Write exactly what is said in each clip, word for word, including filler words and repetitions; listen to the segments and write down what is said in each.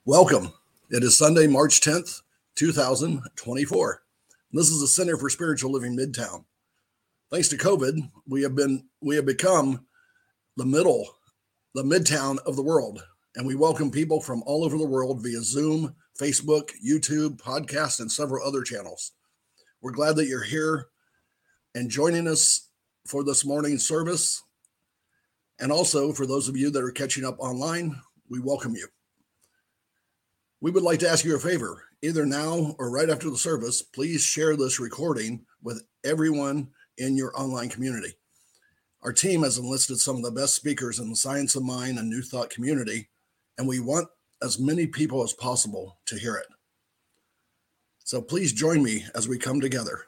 Welcome. It is Sunday, March tenth, two thousand twenty-four. This is the Center for Spiritual Living Midtown. Thanks to COVID, we have been we have become the middle, the midtown of the world, and we welcome people from all over the world via Zoom, Facebook, YouTube, podcast, and several other channels. We're glad that you're here and joining us for this morning's service. And also, for those of you that are catching up online, we welcome you. We would like to ask you a favor, either now or right after the service. Please share this recording with everyone in your online community. Our team has enlisted some of the best speakers in the Science of Mind and New Thought community, and we want as many people as possible to hear it. So please join me as we come together.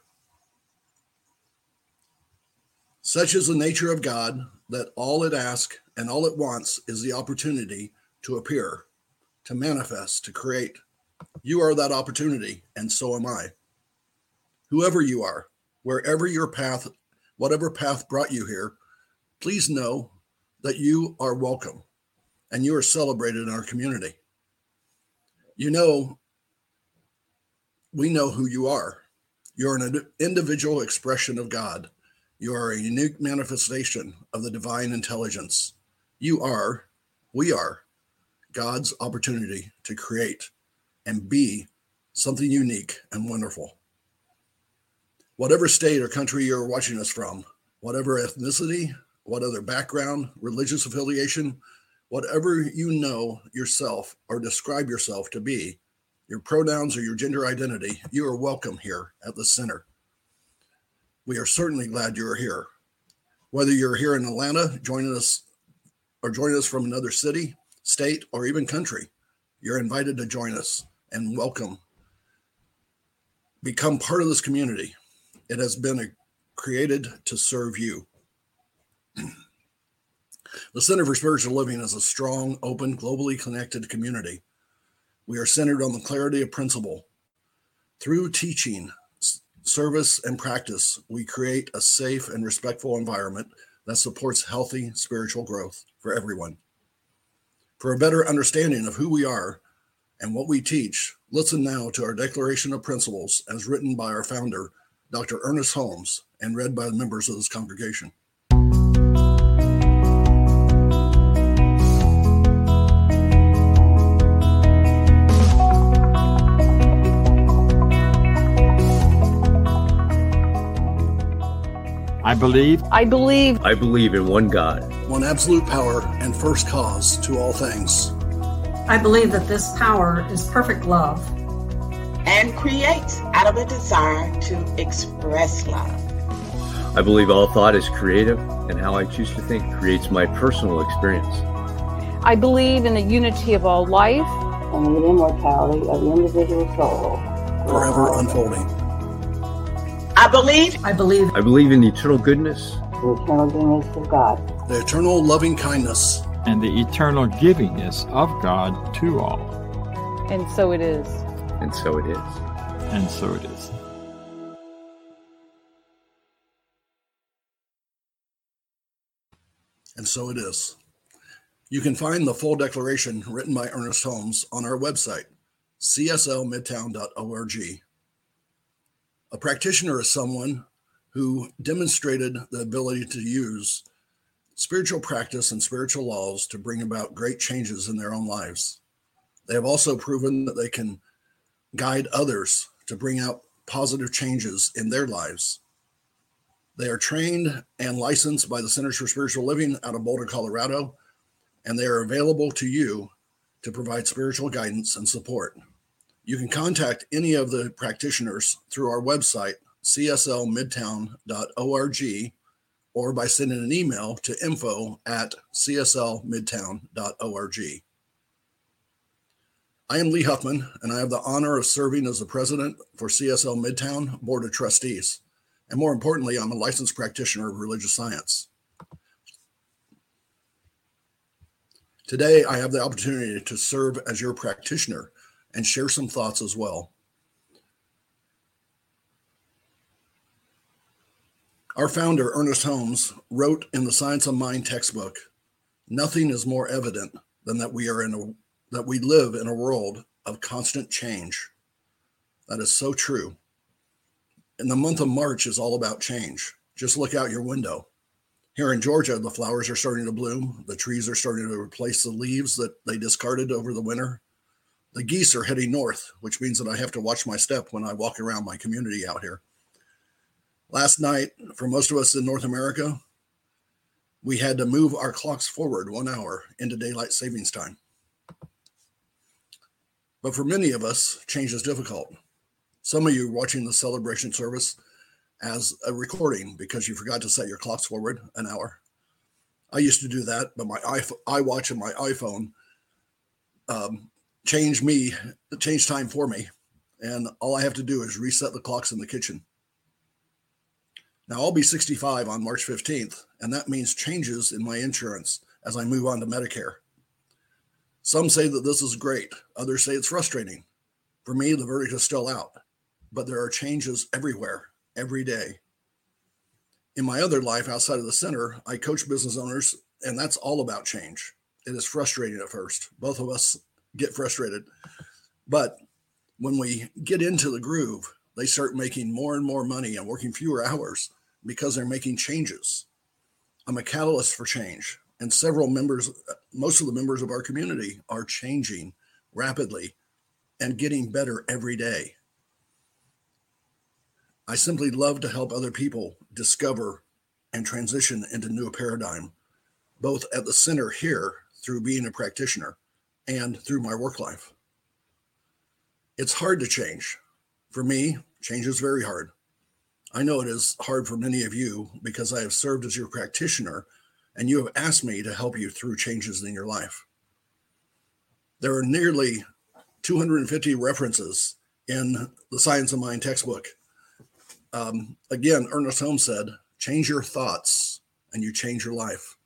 Such is the nature of God that all it asks and all it wants is the opportunity to appear, to manifest, to create. You are that opportunity, and so am I. Whoever you are, wherever your path, whatever path brought you here, please know that you are welcome and you are celebrated in our community. You know, we know who you are. You're an individual expression of God. You are a unique manifestation of the divine intelligence. You are, we are, God's opportunity to create and be something unique and wonderful. Whatever state or country you're watching us from, whatever ethnicity, what other background, religious affiliation, whatever you know yourself or describe yourself to be, your pronouns or your gender identity, you are welcome here at the center. We are certainly glad you are here. Whether you're here in Atlanta, joining us or joining us from another city, state, or even country, you're invited to join us and welcome. Become part of this community. It has been a, created to serve you. The Center for Spiritual Living is a strong, open, globally connected community. We are centered on the clarity of principle. Through teaching, service, and practice, we create a safe and respectful environment that supports healthy spiritual growth for everyone. For a better understanding of who we are and what we teach, listen now to our Declaration of Principles as written by our founder, Doctor Ernest Holmes, and read by the members of this congregation. I believe. I believe. I believe in one God, one absolute power and first cause to all things. I believe that this power is perfect love and creates out of a desire to express love. I believe all thought is creative, and how I choose to think creates my personal experience. I believe in the unity of all life and the immortality of the individual soul, forever unfolding. I believe. I believe. I believe in the eternal goodness. The eternal goodness of God. The eternal loving kindness. And the eternal givingness of God to all. And so it is. And so it is. And so it is. And so it is. You can find the full declaration written by Ernest Holmes on our website, c s l midtown dot org. A practitioner is someone who demonstrated the ability to use spiritual practice and spiritual laws to bring about great changes in their own lives. They have also proven that they can guide others to bring out positive changes in their lives. They are trained and licensed by the Centers for Spiritual Living out of Boulder, Colorado, and they are available to you to provide spiritual guidance and support. You can contact any of the practitioners through our website, c s l midtown dot org, or by sending an email to info at c s l midtown dot org. I am Lee Huffman, and I have the honor of serving as the president for C S L Midtown Board of Trustees. And more importantly, I'm a licensed practitioner of religious science. Today, I have the opportunity to serve as your practitioner and share some thoughts as well. Our founder, Ernest Holmes, wrote in the Science of Mind textbook, "Nothing is more evident than that we are in a that we live in a world of constant change. That is so true. And the month of March is all about change. Just look out your window. Here in Georgia, the flowers are starting to bloom. The trees are starting to replace the leaves that they discarded over the winter. The geese are heading north, which means that I have to watch my step when I walk around my community out here. Last night, for most of us in North America, we had to move our clocks forward one hour into daylight savings time. But for many of us, change is difficult. Some of you watching the celebration service as a recording because you forgot to set your clocks forward an hour. I used to do that, but my iWatch and my iPhone um, change me, change time for me. And all I have to do is reset the clocks in the kitchen. Now I'll be sixty-five on March fifteenth, and that means changes in my insurance as I move on to Medicare. Some say that this is great. Others say it's frustrating. For me, the verdict is still out, but there are changes everywhere, every day. In my other life outside of the center, I coach business owners, and that's all about change. It is frustrating at first. Both of us get frustrated. But when we get into the groove, they start making more and more money and working fewer hours because they're making changes. I'm a catalyst for change, and several members, most of the members of our community are changing rapidly and getting better every day. I simply love to help other people discover and transition into new paradigm, both at the center here through being a practitioner and through my work life. It's hard to change. For me, change is very hard. I know it is hard for many of you because I have served as your practitioner and you have asked me to help you through changes in your life. There are nearly two hundred fifty references in the Science of Mind textbook. Um, again, Ernest Holmes said, change your thoughts and you change your life.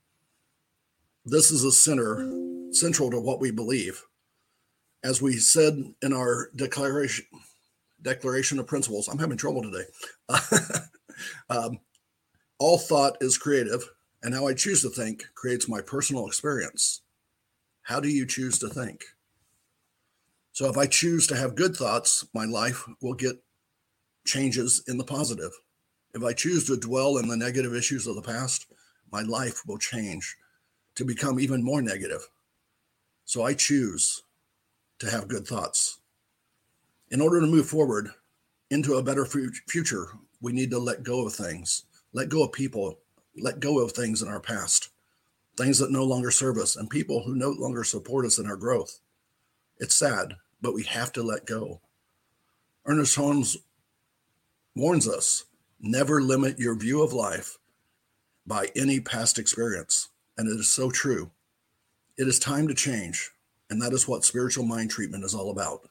This is a center, central to what we believe. As we said in our declaration, declaration of principles, I'm having trouble today. um, all thought is creative, and how I choose to think creates my personal experience. How do you choose to think? So if I choose to have good thoughts, my life will get changes in the positive. If I choose to dwell in the negative issues of the past, my life will change to become even more negative. So I choose to have good thoughts. In order to move forward into a better future, we need to let go of things, let go of people, let go of things in our past, things that no longer serve us, and people who no longer support us in our growth. It's sad, but we have to let go. Ernest Holmes warns us, never limit your view of life by any past experience. And it is so true. It is time to change. And that is what spiritual mind treatment is all about.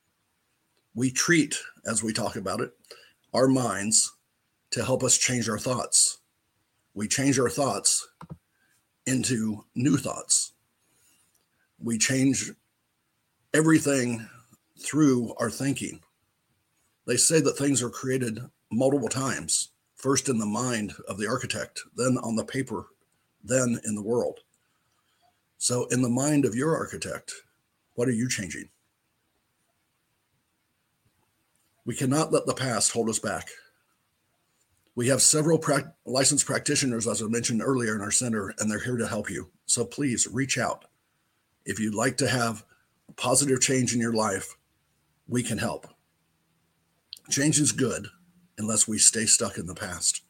We treat, as we talk about it, our minds to help us change our thoughts. We change our thoughts into new thoughts. We change everything through our thinking. They say that things are created multiple times, first in the mind of the architect, then on the paper, then in the world. So in the mind of your architect, what are you changing? We cannot let the past hold us back. We have several pra- licensed practitioners, as I mentioned earlier, in our center, and they're here to help you. So please reach out. If you'd like to have a positive change in your life, we can help. Change is good unless we stay stuck in the past.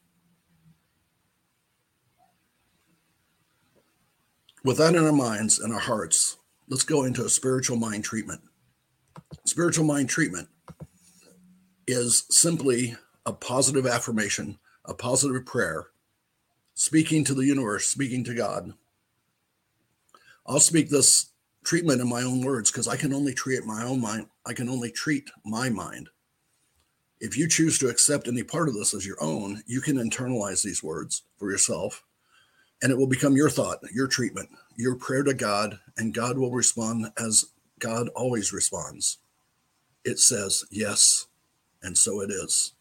With that in our minds and our hearts, let's go into a spiritual mind treatment. Spiritual mind treatment is simply a positive affirmation, a positive prayer, speaking to the universe, speaking to God. I'll speak this treatment in my own words because I can only treat my own mind. I can only treat my mind. If you choose to accept any part of this as your own, you can internalize these words for yourself, and it will become your thought, your treatment, your prayer to God, and God will respond as God always responds. It says, yes, and so it is.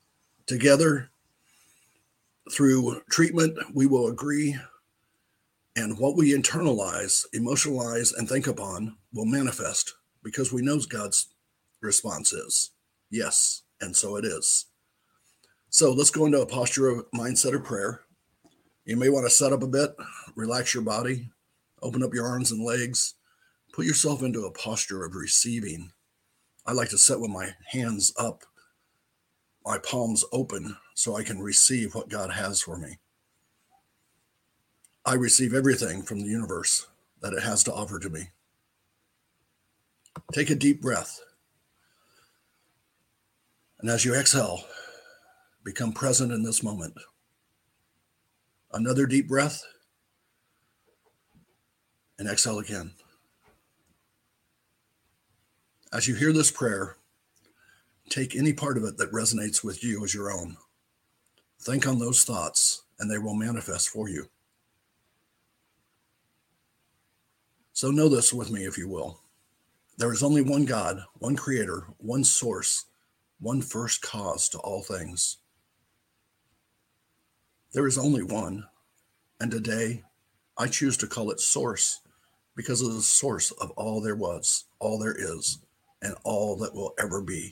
Together, through treatment, we will agree And what we internalize, emotionalize, and think upon will manifest because we know God's response is yes, and so it is. So let's go into a posture of mindset of prayer. You may want to set up a bit, relax your body, open up your arms and legs, put yourself into a posture of receiving. I like to sit with my hands up, my palms open, so I can receive what God has for me. I receive everything from the universe that it has to offer to me. Take a deep breath. And as you exhale, become present in this moment. Another deep breath. And exhale again. As you hear this prayer, take any part of it that resonates with you as your own. Think on those thoughts, and they will manifest for you. So know this with me, if you will. There is only one God, one creator, one source, one first cause to all things. There is only one, and today I choose to call it source because it is the source of all there was, all there is, and all that will ever be.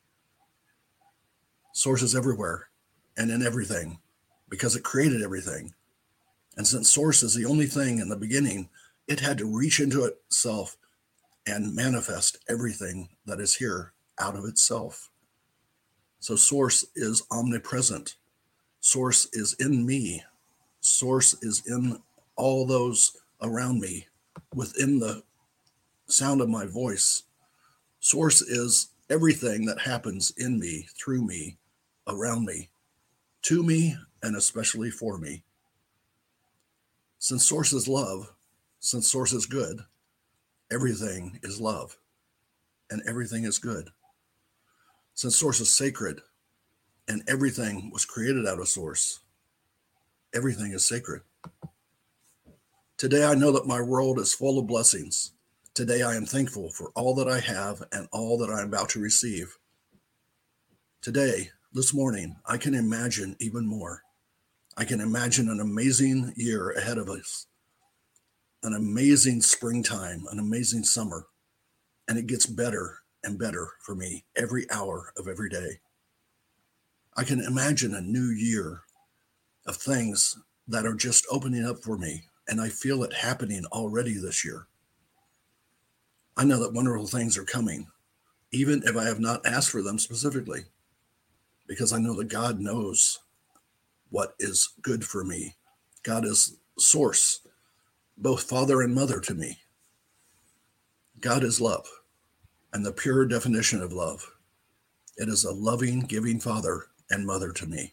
Source is everywhere and in everything because it created everything. And since source is the only thing in the beginning, it had to reach into itself and manifest everything that is here out of itself. So source is omnipresent. Source is in me. Source is in all those around me, within the sound of my voice. Source is everything that happens in me, through me, around me, to me, and especially for me. Since source is love, since source is good, everything is love, and everything is good. Since source is sacred, and everything was created out of source, everything is sacred. Today I know that my world is full of blessings. Today I am thankful for all that I have and all that I am about to receive. Today, this morning, I can imagine even more. I can imagine an amazing year ahead of us, an amazing springtime, an amazing summer, and it gets better and better for me every hour of every day. I can imagine a new year of things that are just opening up for me, and I feel it happening already this year. I know that wonderful things are coming, even if I have not asked for them specifically, because I know that God knows what is good for me. God is source, both father and mother to me. God is love, and the pure definition of love. It is a loving, giving father and mother to me.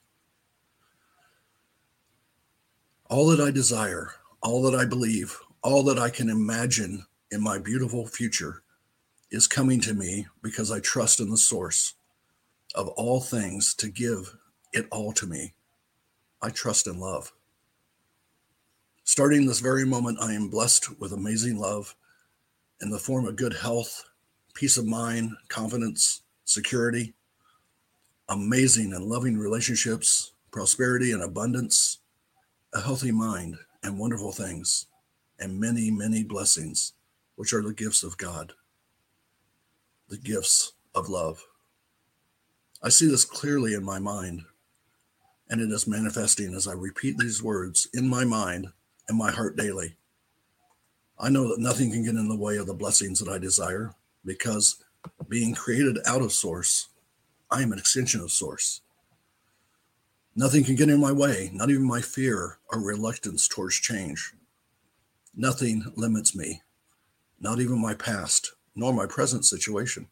All that I desire, all that I believe, all that I can imagine in my beautiful future is coming to me because I trust in the source of all things to give it all to me. I trust in love. Starting this very moment, I am blessed with amazing love in the form of good health, peace of mind, confidence, security, amazing and loving relationships, prosperity and abundance, a healthy mind, and wonderful things, and many, many blessings, which are the gifts of God, the gifts of love. I see this clearly in my mind, and it is manifesting as I repeat these words in my mind and my heart daily. I know that nothing can get in the way of the blessings that I desire, because being created out of source, I am an extension of source. Nothing can get in my way, not even my fear or reluctance towards change. Nothing limits me, not even my past, nor my present situation.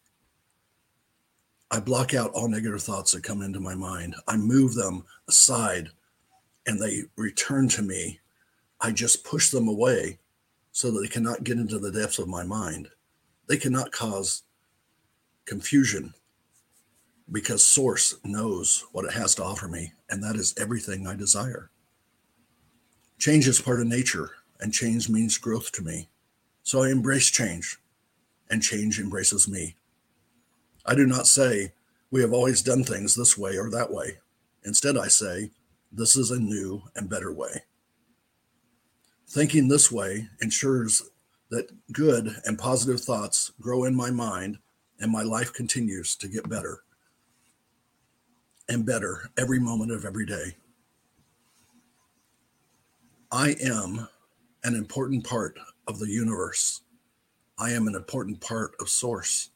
I block out all negative thoughts that come into my mind. I move them aside, and they return to me. I just push them away so that they cannot get into the depths of my mind. They cannot cause confusion, because source knows what it has to offer me, and that is everything I desire. Change is part of nature, and change means growth to me. So I embrace change, and change embraces me. I do not say, we have always done things this way or that way. Instead, I say, this is a new and better way. Thinking this way ensures that good and positive thoughts grow in my mind and my life continues to get better and better every moment of every day. I am an important part of the universe. I am an important part of Source.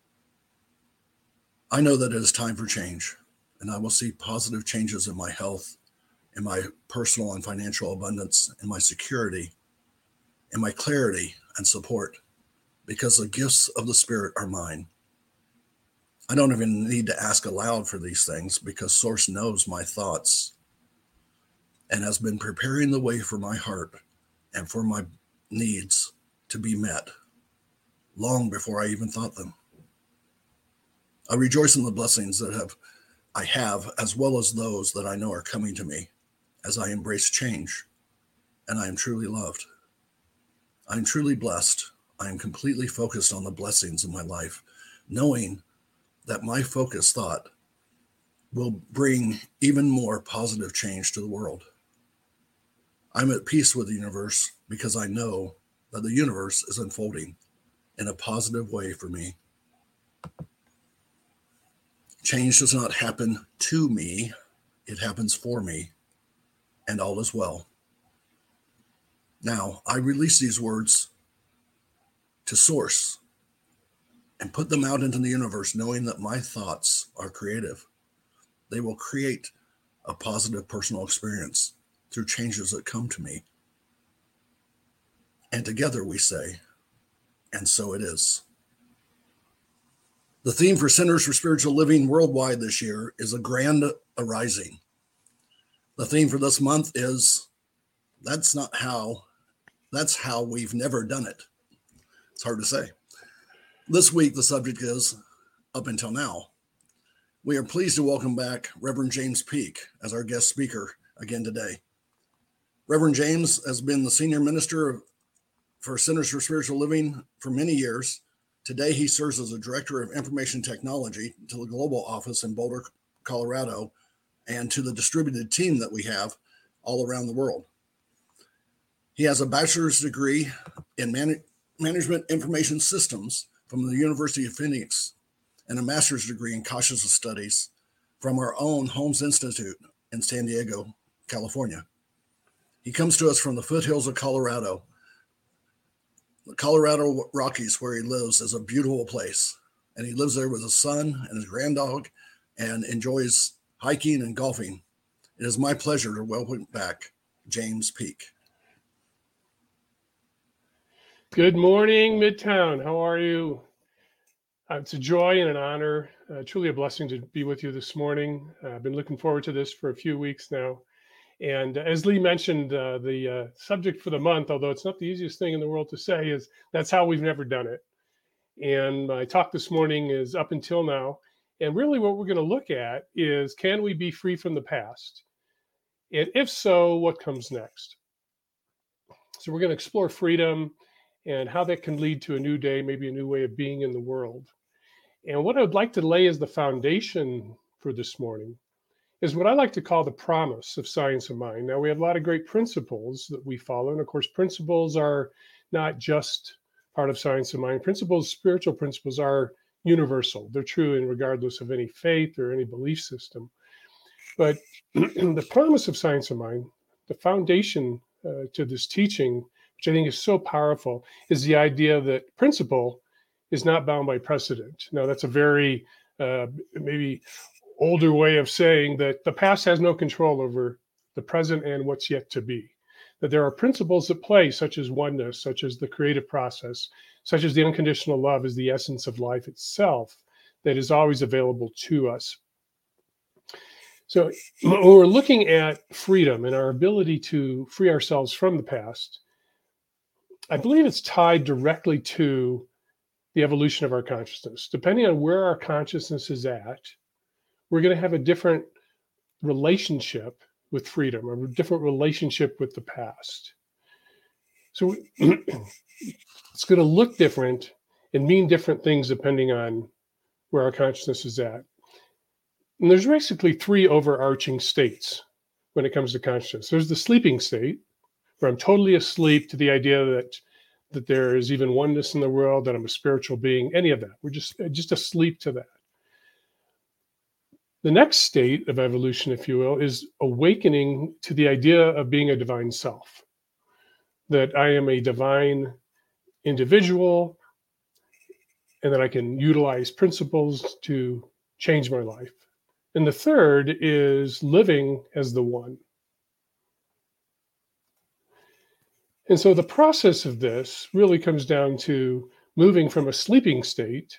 I know that it is time for change, and I will see positive changes in my health, in my personal and financial abundance, in my security, in my clarity and support, because the gifts of the Spirit are mine. I don't even need to ask aloud for these things because Source knows my thoughts and has been preparing the way for my heart and for my needs to be met long before I even thought them. I rejoice in the blessings that have I have, as well as those that I know are coming to me as I embrace change, and I am truly loved. I am truly blessed. I am completely focused on the blessings in my life, knowing that my focused thought will bring even more positive change to the world. I'm at peace with the universe because I know that the universe is unfolding in a positive way for me. Change does not happen to me, it happens for me, and all is well. Now, I release these words to Source and put them out into the universe, knowing that my thoughts are creative. They will create a positive personal experience through changes that come to me. And together we say, and so it is. The theme for Centers for Spiritual Living worldwide this year is a grand arising. The theme for this month is, that's not how, that's how we've never done it. It's hard to say. This week, the subject is, up until now. We are pleased to welcome back Reverend James Peak as our guest speaker again today. Reverend James has been the senior minister for Centers for Spiritual Living for many years. Today, he serves as the Director of Information Technology to the Global Office in Boulder, Colorado, and to the distributed team that we have all around the world. He has a bachelor's degree in Man- Management Information Systems from the University of Phoenix and a master's degree in Consciousness Studies from our own Holmes Institute in San Diego, California. He comes to us from the foothills of Colorado. The Colorado Rockies, where he lives, is a beautiful place. And he lives there with his son and his granddog and enjoys hiking and golfing. It is my pleasure to welcome back James Peak. Good morning, Midtown. How are you? Uh, it's a joy and an honor, uh, truly a blessing to be with you this morning. Uh, I've been looking forward to this for a few weeks now. And as Lee mentioned, uh, the uh, subject for the month, although it's not the easiest thing in the world to say, is that's how we've never done it. And my talk this morning is up until now. And really what we're going to look at is, can we be free from the past? And if so, what comes next? So we're going to explore freedom and how that can lead to a new day, maybe a new way of being in the world. And what I would like to lay as the foundation for this morning is what I like to call the promise of Science of Mind. Now, we have a lot of great principles that we follow. And of course, principles are not just part of Science of Mind. Principles, spiritual principles, are universal. They're true in regardless of any faith or any belief system. But the promise of Science of Mind, the foundation uh, to this teaching, which I think is so powerful, is the idea that principle is not bound by precedent. Now, that's a very uh, maybe older way of saying that the past has no control over the present and what's yet to be. That there are principles at play, such as oneness, such as the creative process, such as the unconditional love is the essence of life itself, that is always available to us. So when we're looking at freedom and our ability to free ourselves from the past, I believe it's tied directly to the evolution of our consciousness. Depending on where our consciousness is at, we're going to have a different relationship with freedom, or a different relationship with the past. So it's going to look different and mean different things depending on where our consciousness is at. And there's basically three overarching states when it comes to consciousness. There's the sleeping state, where I'm totally asleep to the idea that that there is even oneness in the world, that I'm a spiritual being, any of that. We're just, just asleep to that. The next state of evolution, if you will, is awakening to the idea of being a divine self, that I am a divine individual and that I can utilize principles to change my life. And the third is living as the one. And so the process of this really comes down to moving from a sleeping state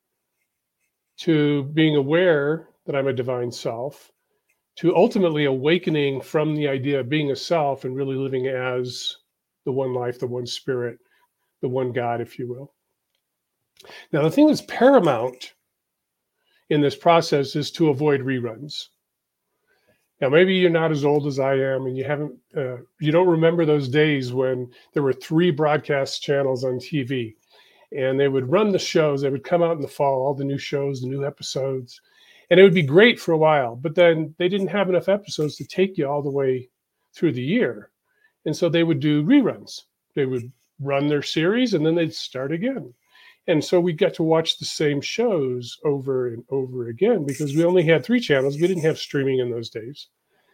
to being aware that I'm a divine self, to ultimately awakening from the idea of being a self and really living as the one life, the one spirit, the one God, if you will. Now, the thing that's paramount in this process is to avoid reruns. Now, maybe you're not as old as I am, and you haven't, uh, you don't remember those days when there were three broadcast channels on T V, and they would run the shows. They would come out in the fall, all the new shows, the new episodes, and it would be great for a while. But then they didn't have enough episodes to take you all the way through the year, and so they would do reruns. They would run their series, and then they'd start again. And so we got to watch the same shows over and over again because we only had three channels. We didn't have streaming in those days.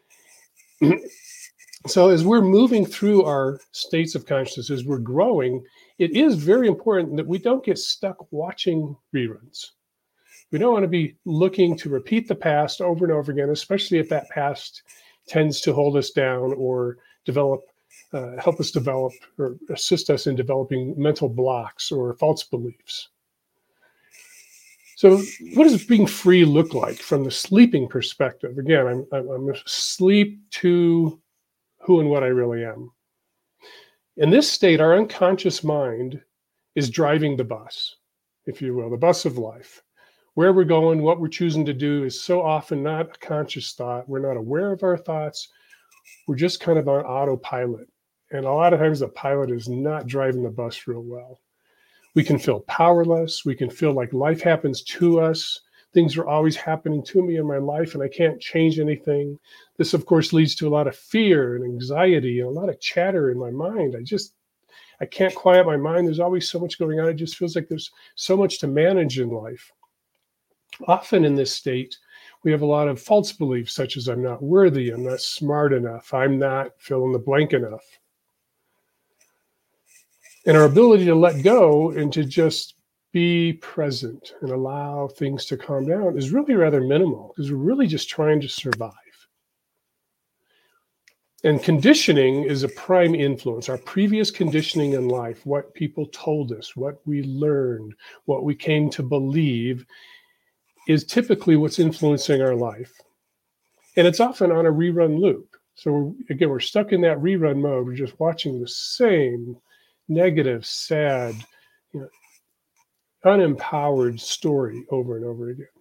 So as we're moving through our states of consciousness, as we're growing, it is very important that we don't get stuck watching reruns. We don't want to be looking to repeat the past over and over again, especially if that past tends to hold us down or develop Uh, help us develop or assist us in developing mental blocks or false beliefs. So what does being free look like from the sleeping perspective? Again, I'm, I'm, I'm asleep to who and what I really am. In this state, our unconscious mind is driving the bus, if you will, the bus of life. Where we're going, what we're choosing to do is so often not a conscious thought. We're not aware of our thoughts. We're just kind of on autopilot. And a lot of times the pilot is not driving the bus real well. We can feel powerless. We can feel like life happens to us. Things are always happening to me in my life and I can't change anything. This, of course, leads to a lot of fear and anxiety and a lot of chatter in my mind. I just, I can't quiet my mind. There's always so much going on. It just feels like there's so much to manage in life. Often in this state, we have a lot of false beliefs such as I'm not worthy, I'm not smart enough, I'm not fill in the blank enough. And our ability to let go and to just be present and allow things to calm down is really rather minimal because we're really just trying to survive. And conditioning is a prime influence. Our previous conditioning in life, what people told us, what we learned, what we came to believe, is typically what's influencing our life. And it's often on a rerun loop. So we're, again, we're stuck in that rerun mode. We're just watching the same negative, sad, you know, unempowered story over and over again.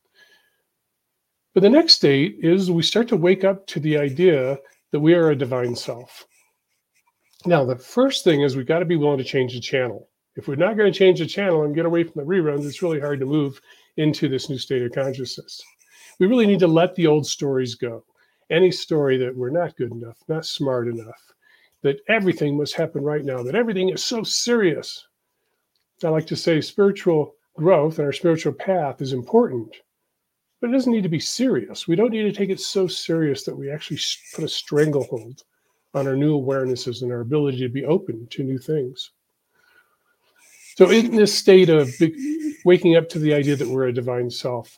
But the next state is we start to wake up to the idea that we are a divine self. Now, the first thing is we've got to be willing to change the channel. If we're not going to change the channel and get away from the reruns, it's really hard to move into this new state of consciousness. We really need to let the old stories go. Any story that we're not good enough, not smart enough, that everything must happen right now, that everything is so serious. I like to say spiritual growth and our spiritual path is important, but it doesn't need to be serious. We don't need to take it so serious that we actually put a stranglehold on our new awarenesses and our ability to be open to new things. So in this state of waking up to the idea that we're a divine self,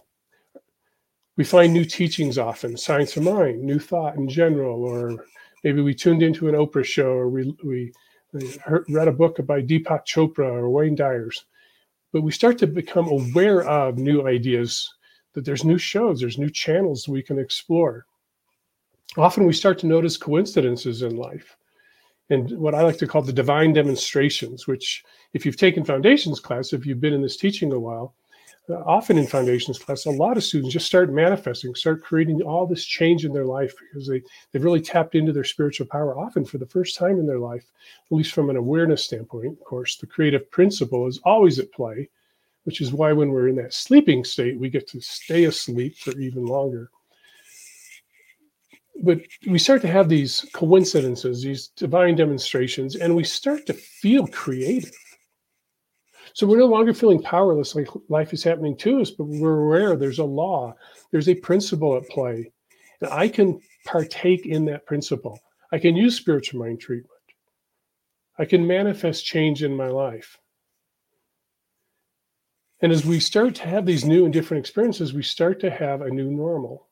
we find new teachings often, science of mind, new thought in general, or maybe we tuned into an Oprah show, or we, we heard, read a book by Deepak Chopra or Wayne Dyers. But we start to become aware of new ideas, that there's new shows, there's new channels we can explore. Often we start to notice coincidences in life. And what I like to call the divine demonstrations, which if you've taken foundations class, if you've been in this teaching a while, uh, often in foundations class, a lot of students just start manifesting, start creating all this change in their life because they, they've really tapped into their spiritual power, often for the first time in their life, at least from an awareness standpoint. Of course, the creative principle is always at play, which is why when we're in that sleeping state, we get to stay asleep for even longer. but we start to have these coincidences, these divine demonstrations, and we start to feel creative. So we're no longer feeling powerless, like life is happening to us, but we're aware there's a law, there's a principle at play, and I can partake in that principle. I can use spiritual mind treatment. I can manifest change in my life. And as we start to have these new and different experiences, we start to have a new normal.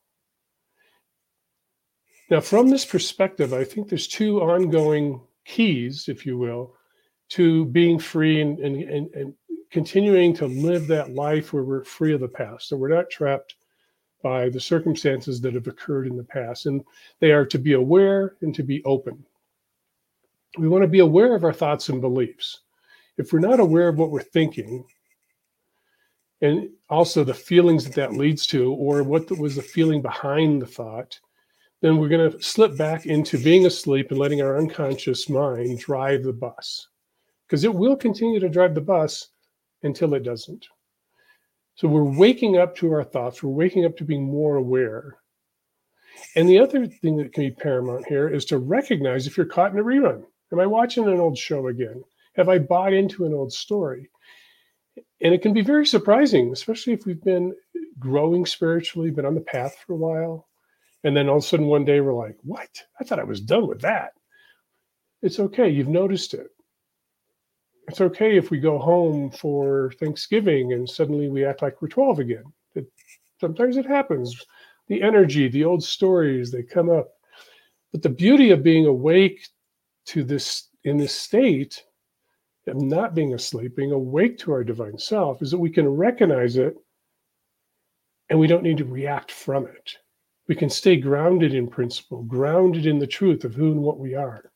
Now, from this perspective, I think there's two ongoing keys, if you will, to being free and, and, and, and continuing to live that life where we're free of the past, so we're not trapped by the circumstances that have occurred in the past. And they are to be aware and to be open. We want to be aware of our thoughts and beliefs. If we're not aware of what we're thinking, and also the feelings that that leads to, or what was the feeling behind the thought, then we're going to slip back into being asleep and letting our unconscious mind drive the bus, because it will continue to drive the bus until it doesn't. So we're waking up to our thoughts. We're waking up to being more aware. And the other thing that can be paramount here is to recognize if you're caught in a rerun. Am I watching an old show again? Have I bought into an old story? And it can be very surprising, especially if we've been growing spiritually, been on the path for a while. And then all of a sudden one day we're like, what? I thought I was done with that. It's okay. You've noticed it. It's okay if we go home for Thanksgiving and suddenly we act like we're twelve again. It, sometimes it happens. The energy, the old stories, they come up. But the beauty of being awake to this, in this state of not being asleep, being awake to our divine self, is that we can recognize it and we don't need to react from it. We can stay grounded in principle, grounded in the truth of who and what we are.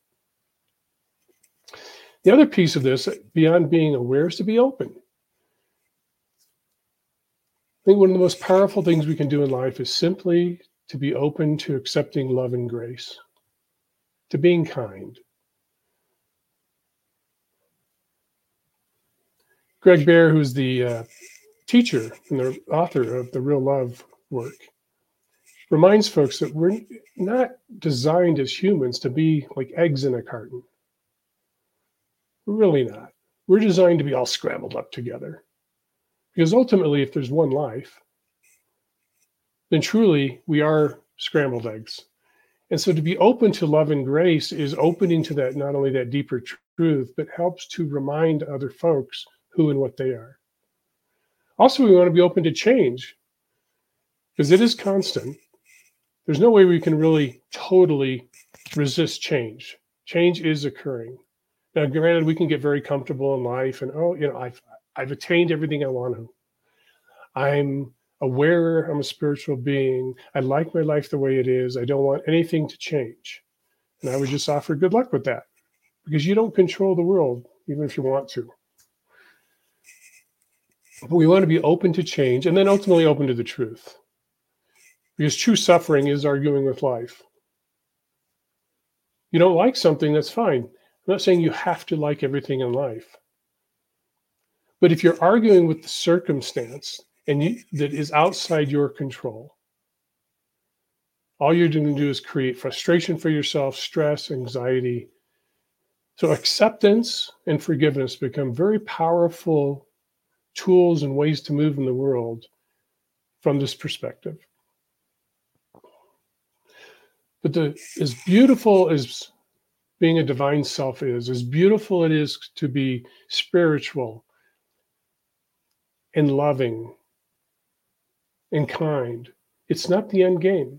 The other piece of this, beyond being aware, is to be open. I think one of the most powerful things we can do in life is simply to be open to accepting love and grace, to being kind. Greg Bear, who's the uh, teacher and the author of the Real Love work, reminds folks that we're not designed as humans to be like eggs in a carton. We're really not. We're designed to be all scrambled up together. Because ultimately, if there's one life, then truly we are scrambled eggs. And so to be open to love and grace is opening to that, not only that deeper tr- truth, but helps to remind other folks who and what they are. Also, we want to be open to change, because it is constant. There's no way we can really totally resist change. Change is occurring. Now, granted, we can get very comfortable in life and, oh, you know, I've I've attained everything I want to. I'm aware I'm a spiritual being. I like my life the way it is. I don't want anything to change. And I would just offer good luck with that, because you don't control the world, even if you want to. But we want to be open to change and then ultimately open to the truth, because true suffering is arguing with life. You don't like something, that's fine. I'm not saying you have to like everything in life. But if you're arguing with the circumstance and you, that is outside your control, all you're going to do is create frustration for yourself, stress, anxiety. So acceptance and forgiveness become very powerful tools and ways to move in the world from this perspective. But the, as beautiful as being a divine self is, as beautiful it is to be spiritual and loving and kind, it's not the end game.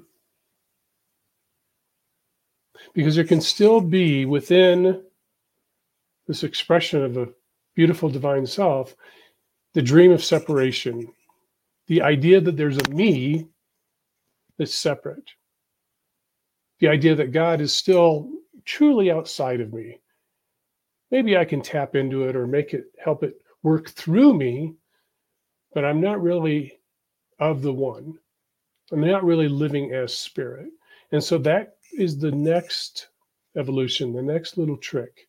Because there can still be within this expression of a beautiful divine self, the dream of separation, the idea that there's a me that's separate, the idea that God is still truly outside of me. Maybe I can tap into it or make it, help it work through me, but I'm not really of the one. I'm not really living as spirit. And so that is the next evolution, the next little trick.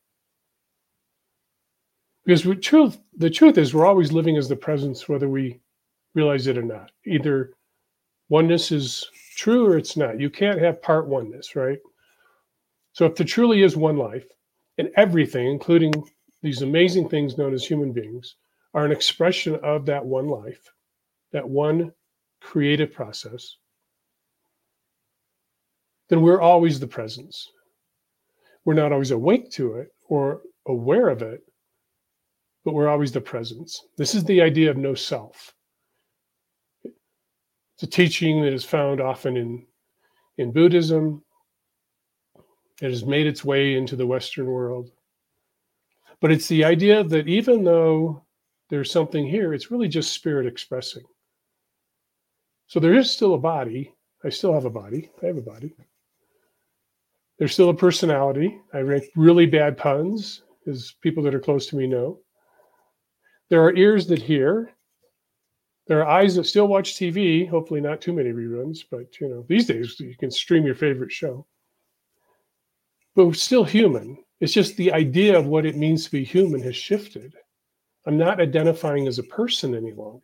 Because we, truth, the truth is we're always living as the presence, whether we realize it or not. Either oneness is true or it's not. You can't have part oneness, right? So if there truly is one life, and everything, including these amazing things known as human beings, are an expression of that one life, that one creative process, then we're always the presence. We're not always awake to it or aware of it, but we're always the presence. This is the idea of no self. It's a teaching that is found often in, in Buddhism. It has made its way into the Western world. But it's the idea that even though there's something here, it's really just spirit expressing. So there is still a body. I still have a body. I have a body. There's still a personality. I make really bad puns, as people that are close to me know. There are ears that hear. There are eyes that still watch T V, hopefully not too many reruns, but you know, these days you can stream your favorite show. But we're still human. It's just the idea of what it means to be human has shifted. I'm not identifying as a person any longer,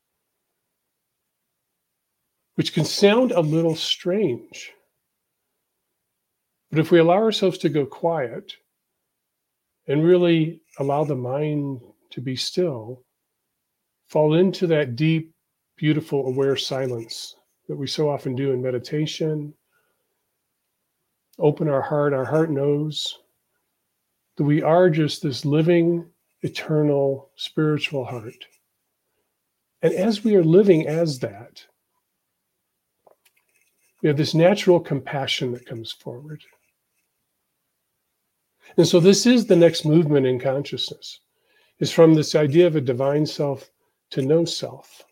which can sound a little strange. But if we allow ourselves to go quiet and really allow the mind to be still, fall into that deep, beautiful, aware silence that we so often do in meditation, open our heart, our heart knows that we are just this living, eternal, spiritual heart. And as we are living as that, we have this natural compassion that comes forward. And so this is the next movement in consciousness, is from this idea of a divine self to no self.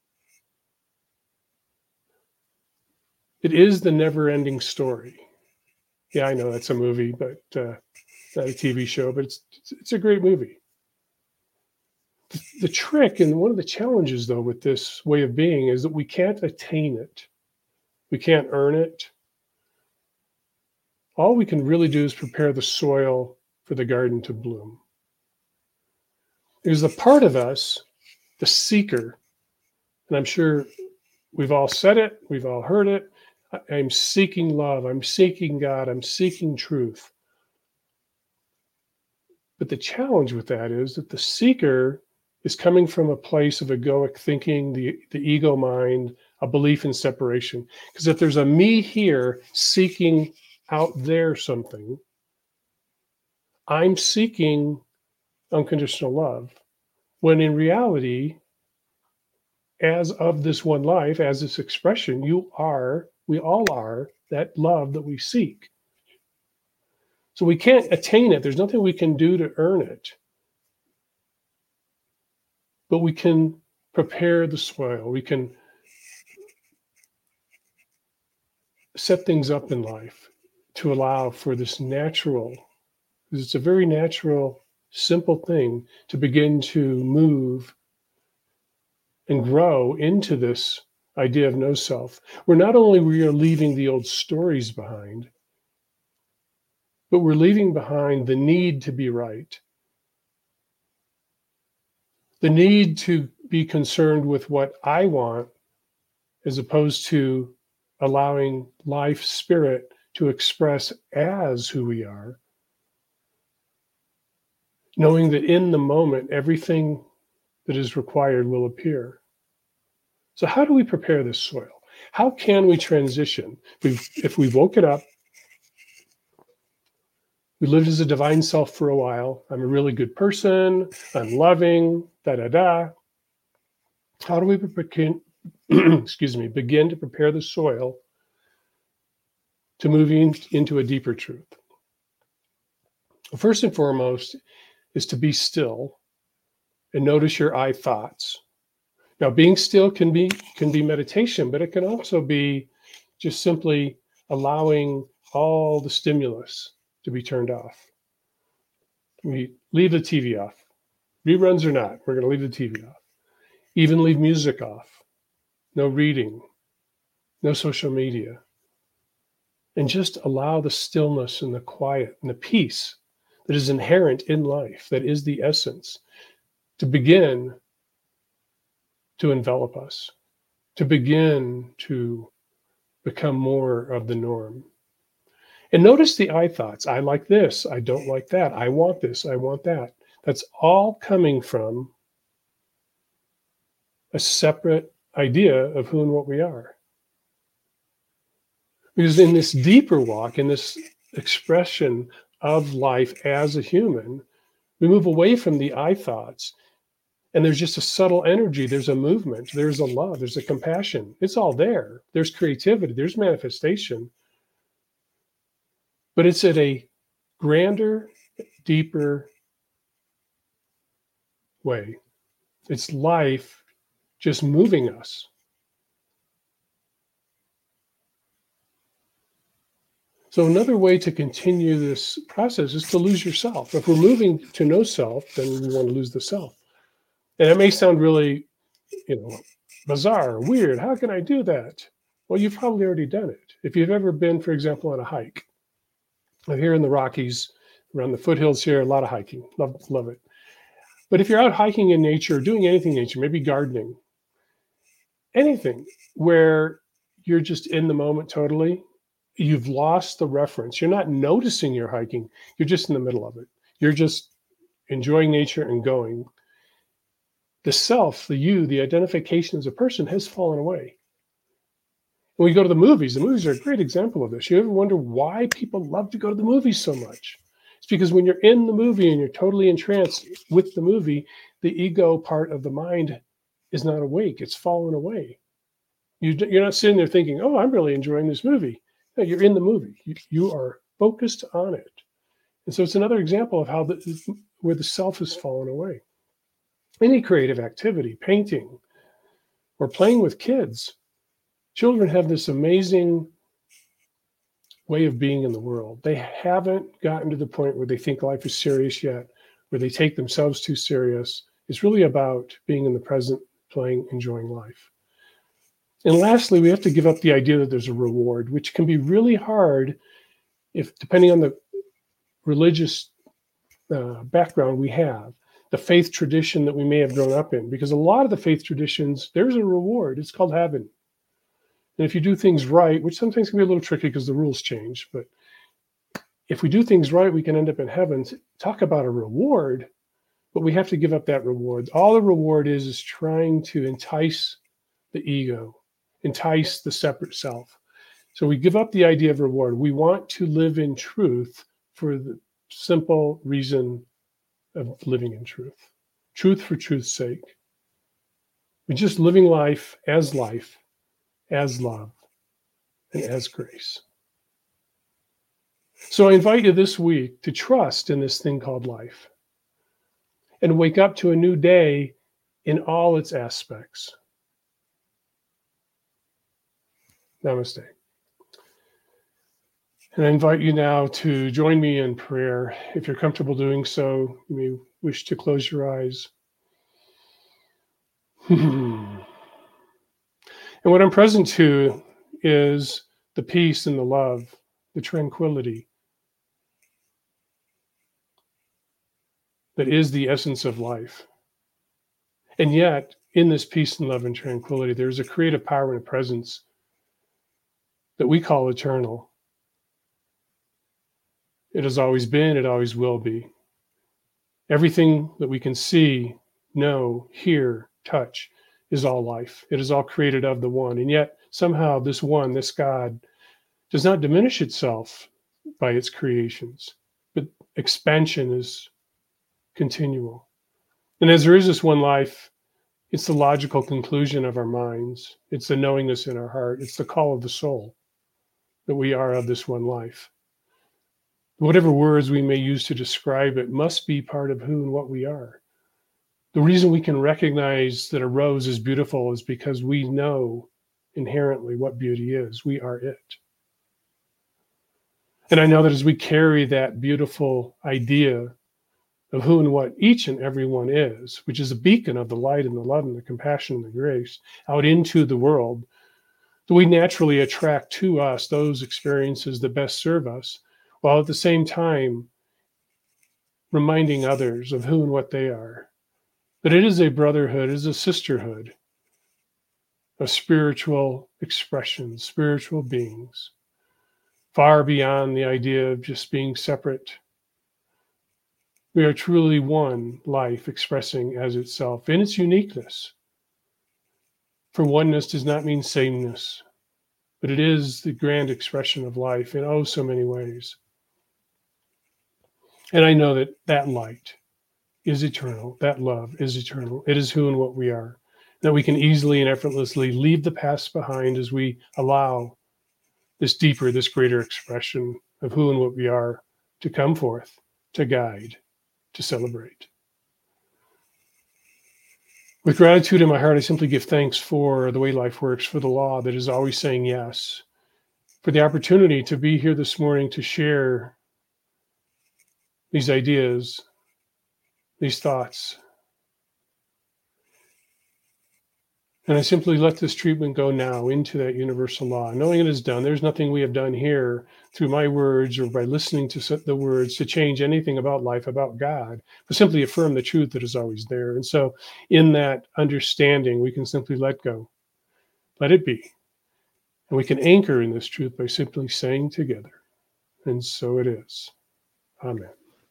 It is the never-ending story. Yeah, I know that's a movie, but uh, not a T V show, but it's it's a great movie. The, the trick and one of the challenges, though, with this way of being is that we can't attain it. We can't earn it. All we can really do is prepare the soil for the garden to bloom. There's a part of us, the seeker, and I'm sure we've all said it, we've all heard it. I'm seeking love, I'm seeking God, I'm seeking truth. But the challenge with that is that the seeker is coming from a place of egoic thinking, the, the ego mind, a belief in separation. Because if there's a me here seeking out there something, I'm seeking unconditional love. When in reality, as of this one life, as this expression, you are, we all are, that love that we seek. So we can't attain it. There's nothing we can do to earn it. But we can prepare the soil. We can set things up in life to allow for this natural, because it's a very natural, simple thing to begin to move and grow into this idea of no self, where not only we are leaving the old stories behind, but we're leaving behind the need to be right, the need to be concerned with what I want, as opposed to allowing life spirit to express as who we are, knowing that in the moment, everything that is required will appear. So how do we prepare this soil? How can we transition? We've, if we woke it up, we lived as a divine self for a while. I'm a really good person. I'm loving, da da da. How do we begin, excuse me, begin to prepare the soil to move in, into a deeper truth? Well, first and foremost is to be still and notice your I thoughts. Now, being still can be can be meditation, but it can also be just simply allowing all the stimulus to be turned off. We leave the T V off. Reruns or not, we're going to leave the T V off. Even leave music off. No reading. No social media. And just allow the stillness and the quiet and the peace that is inherent in life, that is the essence, to begin to envelop us, to begin to become more of the norm. And notice the I thoughts. I like this. I don't like that. I want this. I want that. That's all coming from a separate idea of who and what we are. Because in this deeper walk, in this expression of life as a human, we move away from the I thoughts. And there's just a subtle energy. There's a movement. There's a love. There's a compassion. It's all there. There's creativity. There's manifestation. But it's at a grander, deeper way. It's life just moving us. So another way to continue this process is to lose yourself. If we're moving to no self, then we want to lose the self. And it may sound really, you know, bizarre, weird. How can I do that? Well, you've probably already done it. If you've ever been, for example, on a hike, here in the Rockies, around the foothills here, a lot of hiking. Love, love it. But if you're out hiking in nature, doing anything in nature, maybe gardening, anything where you're just in the moment totally, you've lost the reference. You're not noticing you're hiking. You're just in the middle of it. You're just enjoying nature and going. The self, the you, the identification as a person has fallen away. When we go to the movies, the movies are a great example of this. You ever wonder why people love to go to the movies so much? It's because when you're in the movie and you're totally entranced with the movie, the ego part of the mind is not awake. It's fallen away. You, you're not sitting there thinking, oh, I'm really enjoying this movie. No, you're in the movie. You, you are focused on it. And so it's another example of how the, where the self has fallen away. Any creative activity, painting, or playing with kids, children have this amazing way of being in the world. They haven't gotten to the point where they think life is serious yet, where they take themselves too serious. It's really about being in the present, playing, enjoying life. And lastly, we have to give up the idea that there's a reward, which can be really hard if, depending on the religious uh, background we have, the faith tradition that we may have grown up in, because a lot of the faith traditions, there's a reward. It's called heaven. And if you do things right, which sometimes can be a little tricky because the rules change, but if we do things right, we can end up in heaven. Talk about a reward, but we have to give up that reward. All the reward is is trying to entice the ego, entice the separate self. So we give up the idea of reward. We want to live in truth for the simple reason of living in truth. Truth for truth's sake. We're just living life as life, as love, and as grace. So I invite you this week to trust in this thing called life and wake up to a new day in all its aspects. Namaste. And I invite you now to join me in prayer. If you're comfortable doing so, you may wish to close your eyes. And what I'm present to is the peace and the love, the tranquility that is the essence of life. And yet, in this peace and love and tranquility, there's a creative power and a presence that we call eternal. It has always been, it always will be. Everything that we can see, know, hear, touch is all life. It is all created of the one. And yet somehow this one, this God, does not diminish itself by its creations, but expansion is continual. And as there is this one life, it's the logical conclusion of our minds. It's the knowingness in our heart. It's the call of the soul that we are of this one life. Whatever words we may use to describe it must be part of who and what we are. The reason we can recognize that a rose is beautiful is because we know inherently what beauty is. We are it. And I know that as we carry that beautiful idea of who and what each and every one is, which is a beacon of the light and the love and the compassion and the grace out into the world, that we naturally attract to us those experiences that best serve us, while at the same time reminding others of who and what they are. That it is a brotherhood, it is a sisterhood of spiritual expressions, spiritual beings, far beyond the idea of just being separate. We are truly one life expressing as itself in its uniqueness. For oneness does not mean sameness, but it is the grand expression of life in oh so many ways. And I know that that light is eternal, that love is eternal. It is who and what we are, that we can easily and effortlessly leave the past behind as we allow this deeper, this greater expression of who and what we are to come forth, to guide, to celebrate. With gratitude in my heart, I simply give thanks for the way life works, for the law that is always saying yes, for the opportunity to be here this morning to share these ideas, these thoughts. And I simply let this treatment go now into that universal law, knowing it is done. There's nothing we have done here through my words or by listening to the words to change anything about life, about God, but simply affirm the truth that is always there. And so in that understanding, we can simply let go, let it be. And we can anchor in this truth by simply saying together, and so it is. Amen.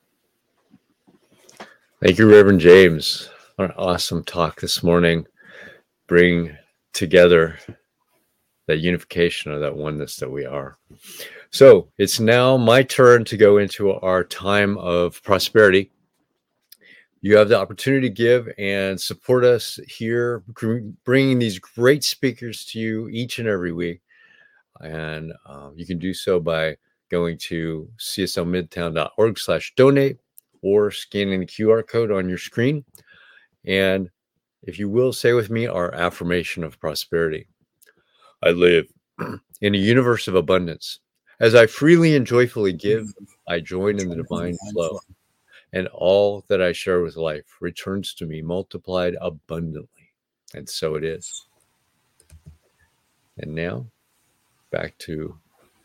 Thank you, Reverend James. What an awesome talk this morning. Bring together that unification or that oneness that we are. So it's now my turn to go into our time of prosperity. You have the opportunity to give and support us here, bringing these great speakers to you each and every week. And um, you can do so by going to c s l midtown dot org slash donate or scanning the Q R code on your screen. And if you will, say with me our affirmation of prosperity. I live in a universe of abundance. As I freely and joyfully give, I join in the divine flow, and all that I share with life returns to me multiplied abundantly. And so it is. And now, back to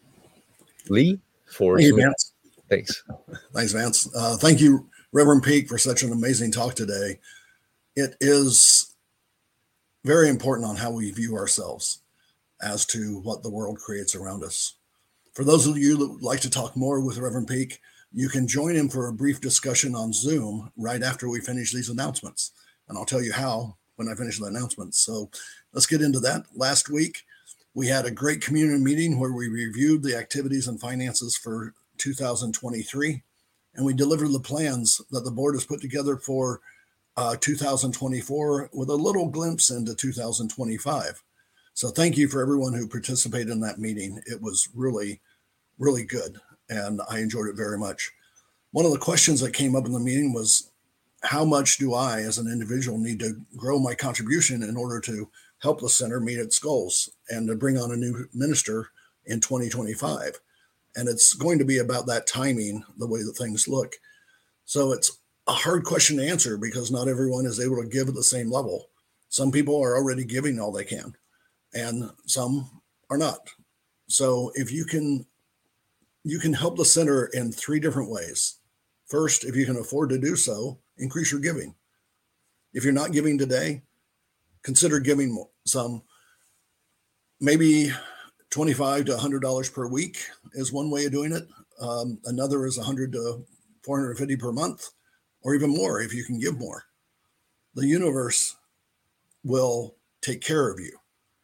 Lee for Thank you, some... Vance. Thanks. Thanks, Vance. Uh, thank you, Reverend Peak, for such an amazing talk today. It is very important on how we view ourselves as to what the world creates around us. For those of you that would like to talk more with Reverend Peak, you can join him for a brief discussion on Zoom right after we finish these announcements. And I'll tell you how when I finish the announcements. So let's get into that. Last week, we had a great community meeting where we reviewed the activities and finances for two thousand twenty-three, and we delivered the plans that the board has put together for uh, two thousand twenty-four with a little glimpse into two thousand twenty-five. So thank you for everyone who participated in that meeting. It was really, really good, and I enjoyed it very much. One of the questions that came up in the meeting was, how much do I, as an individual, need to grow my contribution in order to help the center meet its goals and to bring on a new minister in twenty twenty-five? And it's going to be about that timing, the way that things look. So it's a hard question to answer because not everyone is able to give at the same level. Some people are already giving all they can, and some are not. So if you can, you can help the center in three different ways. First, if you can afford to do so, increase your giving. If you're not giving today, consider giving more, some. Maybe twenty-five to one hundred dollars per week is one way of doing it. Um, another is one hundred to four hundred fifty per month, or even more if you can give more. The universe will take care of you.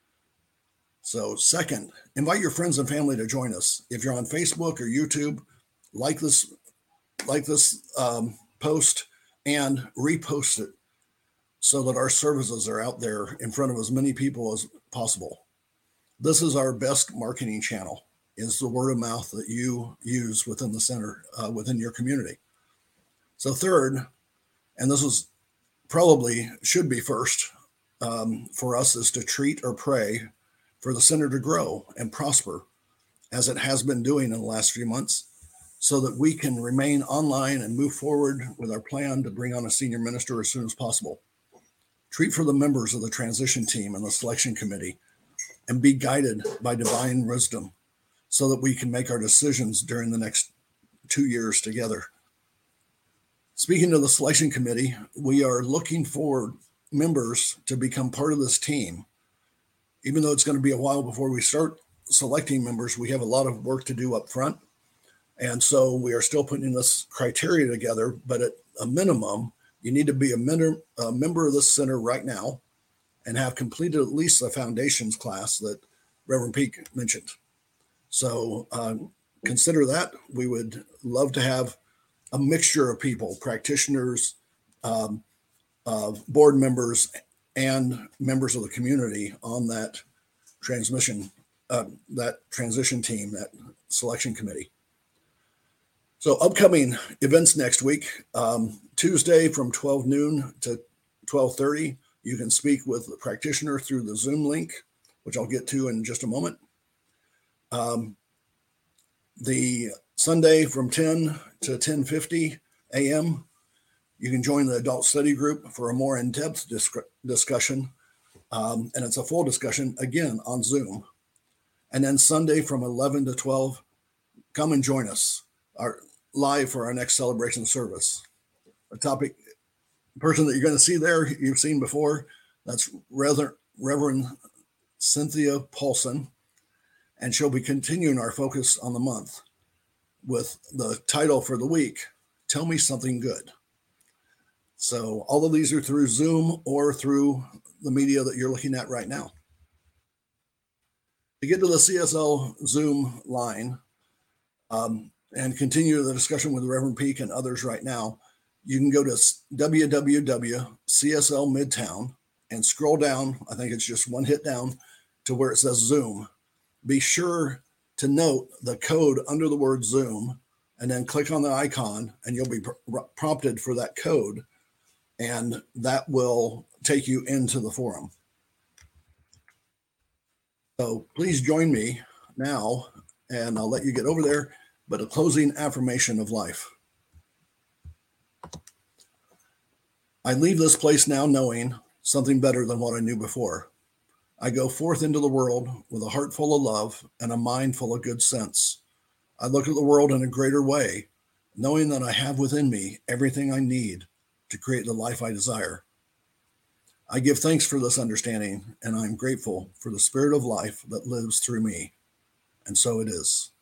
So second, invite your friends and family to join us. If you're on Facebook or YouTube, like this, like this um, post and repost it so that our services are out there in front of as many people as possible. This is our best marketing channel, is the word of mouth that you use within the center, uh, within your community. So third, and this is probably should be first um, for us, is to treat or pray for the center to grow and prosper as it has been doing in the last few months, so that we can remain online and move forward with our plan to bring on a senior minister as soon as possible. Treat for the members of the transition team and the selection committee, and be guided by divine wisdom so that we can make our decisions during the next two years together. Speaking of the selection committee, we are looking for members to become part of this team even though it's going to be a while before we start selecting members, we have a lot of work to do up front. And so we are still putting this criteria together, but at a minimum, you need to be a, men- a member of this center right now and have completed at least the foundations class that Reverend Peak mentioned. So uh, consider that. We would love to have a mixture of people, practitioners, um, uh, board members, and members of the community on that transmission, uh, that transition team, that selection committee. So upcoming events next week, um, Tuesday from twelve noon to twelve thirty, you can speak with the practitioner through the Zoom link, which I'll get to in just a moment. Um, the Sunday from ten to ten fifty a.m., you can join the adult study group for a more in-depth disc- discussion. Um, and it's a full discussion, again, on Zoom. And then Sunday from eleven to twelve, come and join us our, live for our next celebration service. A topic, person that you're going to see there, you've seen before, that's Reverend, Reverend Cynthia Paulson. And she'll be continuing our focus on the month with the title for the week, Tell Me Something Good. So all of these are through Zoom or through the media that you're looking at right now. To get to the C S L Zoom line um, and continue the discussion with Reverend Peak and others right now, you can go to w w w dot c s l midtown and scroll down. I think it's just one hit down to where it says Zoom. Be sure to note the code under the word Zoom and then click on the icon and you'll be pr- prompted for that code. And that will take you into the forum. So please join me now, and I'll let you get over there, but a closing affirmation of life. I leave this place now knowing something better than what I knew before. I go forth into the world with a heart full of love and a mind full of good sense. I look at the world in a greater way, knowing that I have within me everything I need to create the life I desire. I give thanks for this understanding, and I'm grateful for the spirit of life that lives through me. And so it is.